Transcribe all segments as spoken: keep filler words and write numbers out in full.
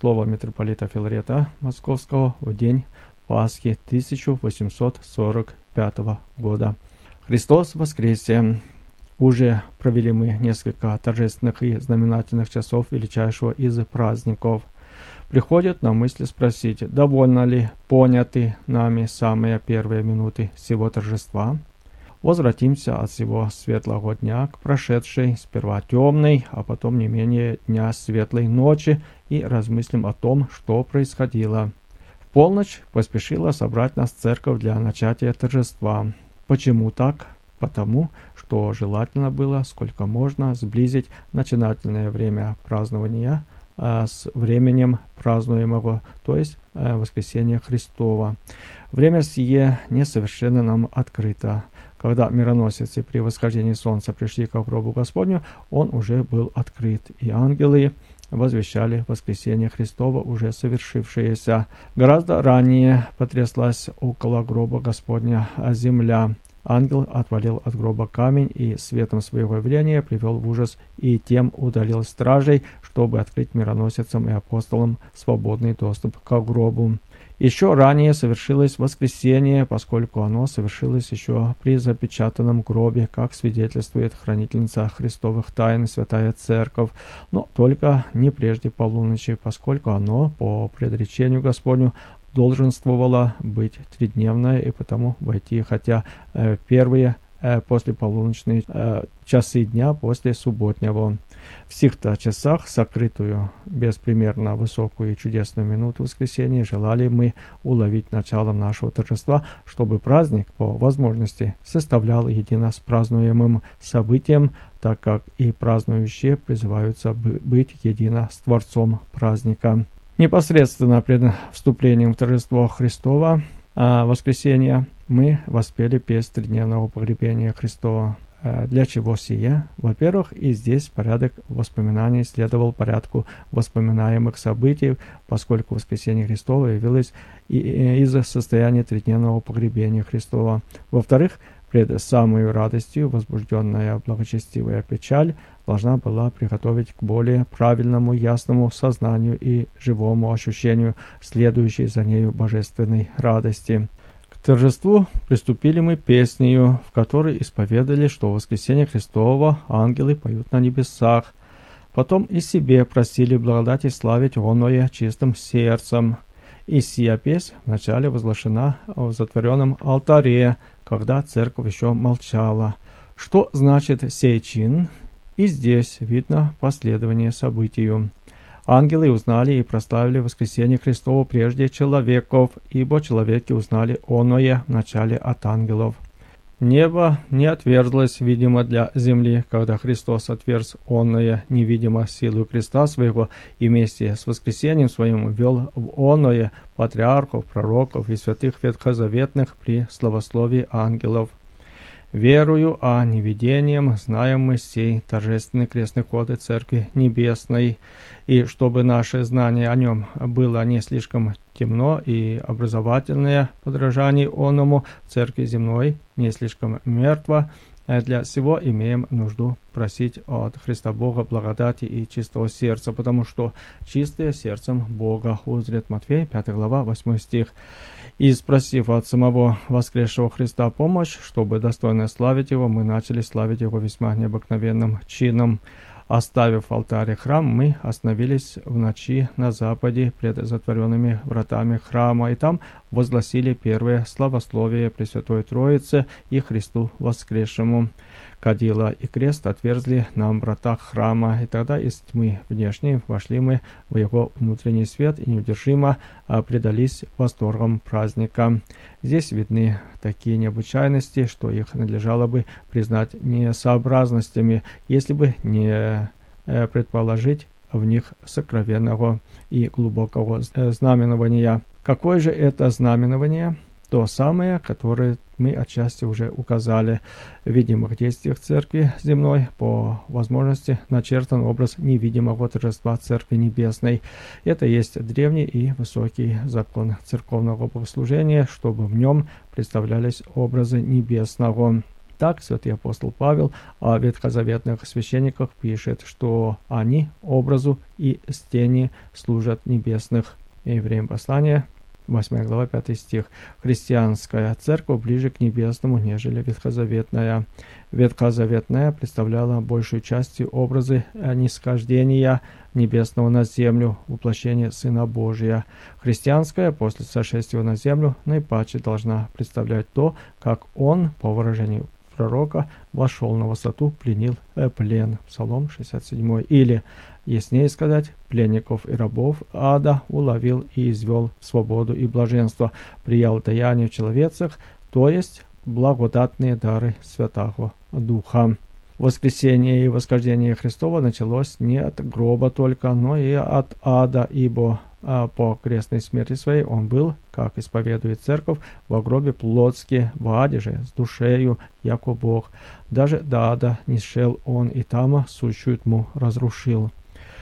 слово митрополита Филарета Московского в день Пасхи тысяча восемьсот сорок пятого года. Христос воскресе! Уже провели мы несколько торжественных и знаменательных часов величайшего из праздников. Приходит на мысль спросить, довольно ли поняты нами самые первые минуты всего торжества? Возвратимся от всего светлого дня к прошедшей, сперва темной, а потом не менее дня светлой ночи, и размыслим о том, что происходило. В полночь поспешила собрать нас церковь для начатия торжества. Почему так? Потому, что желательно было сколько можно сблизить начинательное время празднования а, с временем празднуемого, то есть а, воскресения Христова. Время сие несовершенно нам открыто. Когда мироносицы при восхождении солнца пришли к гробу Господню, он уже был открыт, и ангелы возвещали воскресение Христова, уже совершившееся. Гораздо ранее потряслась около гроба Господня земля. Ангел отвалил от гроба камень и светом своего явления привел в ужас и тем удалил стражей, чтобы открыть мироносицам и апостолам свободный доступ к гробу. Еще ранее совершилось воскресение, поскольку оно совершилось еще при запечатанном гробе, как свидетельствует хранительница Христовых тайн Святая Церковь, но только не прежде полуночи, поскольку оно, по предречению Господню, долженствовало быть тридневное и потому войти, хотя э, первые э, после полуночные э, часы дня после субботнего. В сих-то часах сокрытую, беспримерно высокую и чудесную минуту воскресения желали мы уловить началом нашего торжества, чтобы праздник по возможности составлял едино с празднуемым событием, так как и празднующие призываются быть едино с Творцом праздника. Непосредственно пред вступлением в торжество Христова а, воскресения мы воспели песнь тридневного погребения Христова. А, для чего сие? Во-первых, и здесь порядок воспоминаний следовал порядку воспоминаемых событий, поскольку воскресение Христова явилось из-за состояния тридневного погребения Христова. Во-вторых, пред самой радостью возбужденная благочестивая печаль должна была приготовить к более правильному, ясному сознанию и живому ощущению следующей за нею божественной радости. К торжеству приступили мы песнею, в которой исповедали, что в воскресение Христово ангелы поют на небесах. Потом и себе просили благодати славить оное чистым сердцем. И сия песнь вначале возглашена в затворенном алтаре, когда церковь еще молчала. Что значит сей чин? И здесь видно последование событию. Ангелы узнали и прославили воскресение Христово прежде человеков, ибо человеки узнали оное в начале от ангелов. Небо не отверзлось, видимо, для земли, когда Христос отверз оное невидимо силу креста своего и вместе с воскресением своим ввел в оное патриархов, пророков и святых ветхозаветных при славословии ангелов. Верую, а не видением знаем мы сей торжественный крестный ход Церкви Небесной, и чтобы наше знание о нем было не слишком темно и образовательное подражание оному Церкви земной не слишком мертво, для сего имеем нужду просить от Христа Бога благодати и чистого сердца, потому что чистое сердцем Бога узрит. Матфея, пятая глава, восьмой стих. И спросив от самого воскресшего Христа помощь, чтобы достойно славить Его, мы начали славить Его весьма необыкновенным чином. Оставив алтарь и храм, мы остановились в ночи на западе пред затворенными вратами храма, и там возгласили первое славословие Пресвятой Троице и Христу воскресшему. Кадила и крест отверзли нам в вратах храма, и тогда из тьмы внешней вошли мы в его внутренний свет и неудержимо предались восторгам праздника. Здесь видны такие необычайности, что их надлежало бы признать несообразностями, если бы не предположить в них сокровенного и глубокого знаменования. Какое же это знаменование? То самое, которое мы отчасти уже указали. В видимых действиях Церкви земной по возможности начертан образ невидимого торжества Церкви Небесной. Это есть древний и высокий закон церковного богослужения, чтобы в нем представлялись образы небесного. Так, святый апостол Павел о ветхозаветных священниках пишет, что они образу и стени служат небесных. Евреям послание, восьмая глава, пятый стих. Христианская церковь ближе к небесному, нежели ветхозаветная. Ветхозаветная представляла большей частью образы нисхождения небесного на землю, воплощение Сына Божия. Христианская после сошествия на землю наипаче должна представлять то, как Он, по выражению пророка, вошел на высоту, пленил э, плен. Псалом шестьдесят семь. Или, яснее сказать, пленников и рабов ада уловил и извел в свободу и блаженство, приял даяние в человецах, то есть благодатные дары Святого Духа. Воскресение и восхождение Христова началось не от гроба только, но и от ада, ибо а по крестной смерти своей он был, как исповедует церковь, во гробе плотски, в аде же, с душею, яко Бог. Даже до ада не шел он, и там сущую тьму разрушил.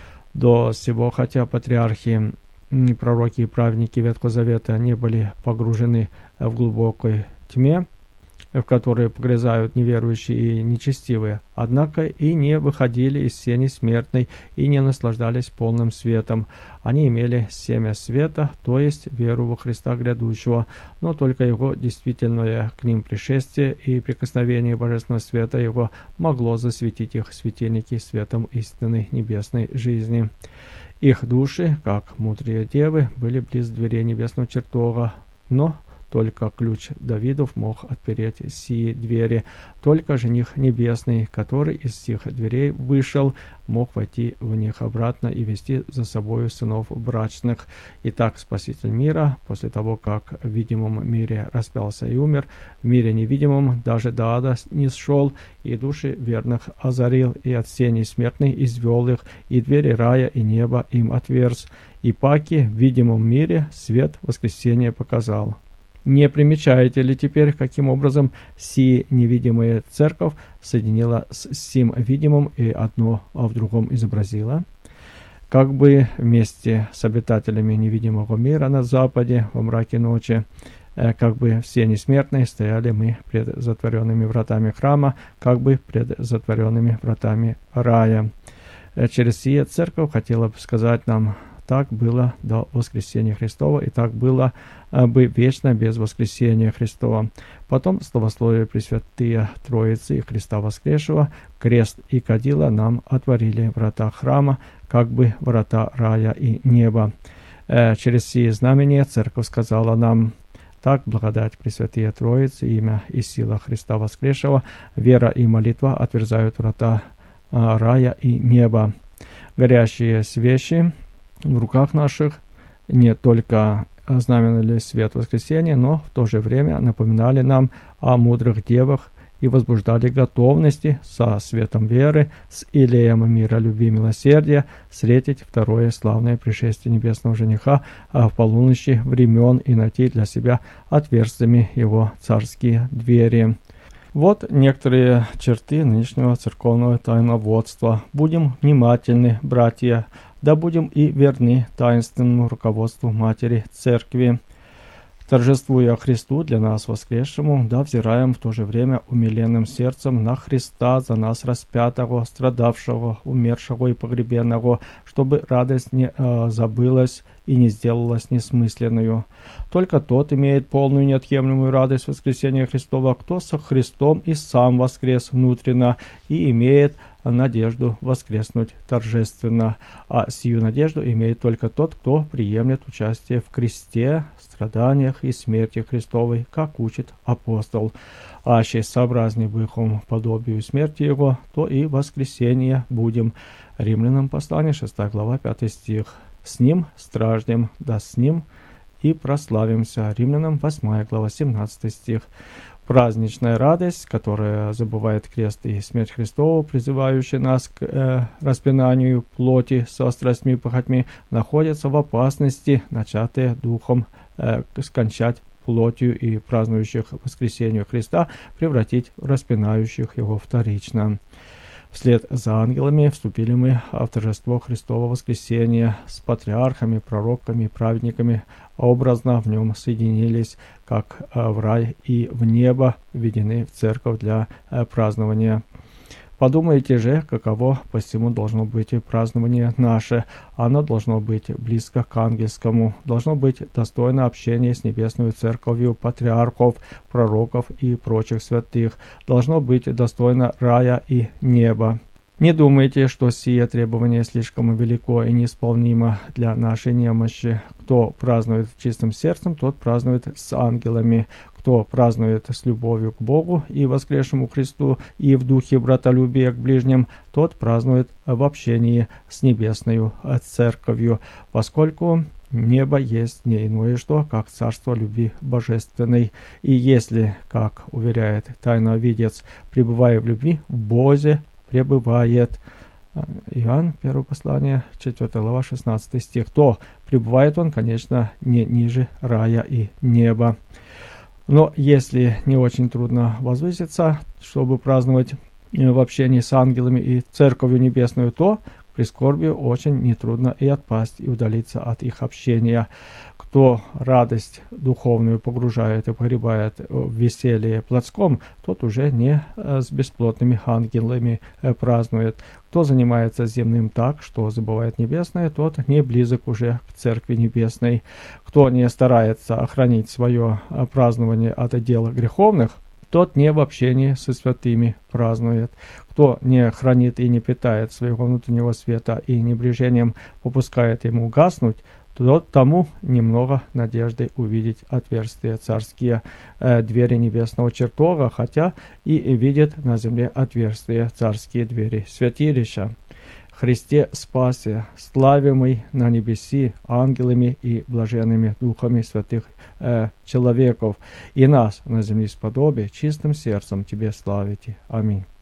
До сего, хотя патриархи, пророки и праведники Ветхого Завета не были погружены в глубокой тьме, в которые погрязают неверующие и нечестивые, однако и не выходили из сени смертной и не наслаждались полным светом. Они имели семя света, то есть веру во Христа грядущего, но только Его действительное к ним пришествие и прикосновение Божественного света Его могло засветить их светильники светом истинной небесной жизни. Их души, как мудрые девы, были близ дверей небесного чертога, но только ключ Давидов мог отпереть сии двери. Только жених небесный, который из сих дверей вышел, мог войти в них обратно и вести за собой сынов брачных. Итак, Спаситель мира, после того, как в видимом мире распялся и умер, в мире невидимом даже до ада не сшел, и души верных озарил, и от сени смертной извел их, и двери рая и неба им отверз. И паки в видимом мире свет воскресения показал. Не примечаете ли теперь, каким образом си невидимая церковь соединила с сим видимым и одно в другом изобразила? Как бы вместе с обитателями невидимого мира на западе во мраке ночи, как бы все несмертные стояли мы пред затворенными вратами храма, как бы пред затворенными вратами рая. Через сие церковь хотела бы сказать нам: так было до воскресения Христова, и так было бы вечно без воскресения Христова. Потом славословие Пресвятые Троицы и Христа воскресшего, крест и кадила нам отворили врата храма, как бы врата рая и неба. Э, через сие знамения Церковь сказала нам: так благодать Пресвятые Троицы, имя и сила Христа воскресшего, вера и молитва отверзают врата э, рая и неба. Горящие свечи в руках наших не только знаменовали свет воскресения, но в то же время напоминали нам о мудрых девах и возбуждали готовности со светом веры, с илеем мира, любви, милосердия встретить второе славное пришествие небесного жениха в полуночи времен и найти для себя отверстиями его царские двери. Вот некоторые черты нынешнего церковного тайноводства. Будем внимательны, братья, да будем и верны таинственному руководству Матери Церкви. Торжествуя Христу, для нас воскресшему, да взираем в то же время умиленным сердцем на Христа, за нас распятого, страдавшего, умершего и погребенного, чтобы радость не э, забылась и не сделалась несмысленную. Только тот имеет полную неотъемлемую радость воскресения Христова, кто со Христом и сам воскрес внутренно и имеет надежду воскреснуть торжественно. А сию надежду имеет только тот, кто приемлет участие в кресте, страданиях и смерти Христовой, как учит апостол. Аще сообразней быхом подобию смерти его, то и воскресение будем. Римлянам послание, шестая глава, пятый стих. С ним страждем, да с ним и прославимся. Римлянам восьмая глава, семнадцатый стих. Праздничная радость, которая забывает крест и смерть Христову, призывающая нас к э, распинанию плоти со страстьми и похотьми, находится в опасности, начатые духом, э, скончать плотью и празднующих воскресение Христа, превратить в распинающих его вторично. В Вслед за ангелами вступили мы в торжество Христова воскресения с патриархами, пророками, праведниками, образно в нем соединились, как в рай и в небо введены в церковь для празднования. Подумайте же, каково посему должно быть и празднование наше. Оно должно быть близко к ангельскому, должно быть достойно общения с небесной церковью, патриархов, пророков и прочих святых, должно быть достойно рая и неба. Не думайте, что сие требование слишком велико и неисполнимо для нашей немощи. Кто празднует чистым сердцем, тот празднует с ангелами. Кто празднует с любовью к Богу и воскресшему Христу и в духе братолюбия к ближним, тот празднует в общении с небесною церковью, поскольку небо есть не иное что, как царство любви божественной. И если, как уверяет тайновидец, пребывая в любви, в Бозе пребывает. Иоанн, первое послание, четвёртая глава, шестнадцатый стих. То пребывает он, конечно, не ниже рая и неба. Но если не очень трудно возвыситься, чтобы праздновать в общении с ангелами и церковью небесную, то к прискорбию очень нетрудно и отпасть, и удалиться от их общения. Кто радость духовную погружает и погребает в веселье плотском, тот уже не с бесплотными ангелами празднует. Кто занимается земным так, что забывает небесное, тот не близок уже к церкви небесной. Кто не старается охранить свое празднование от дел греховных, тот не в общении со святыми празднует. Кто не хранит и не питает своего внутреннего света и небрежением попускает ему гаснуть, то тому немного надежды увидеть отверстия царские, э, двери небесного чертога, хотя и видит на земле отверстия царские двери святилища. Христе спасе, славимый на небеси ангелами и блаженными духами святых э, человеков, и нас на земле сподобие чистым сердцем Тебе славите. Аминь.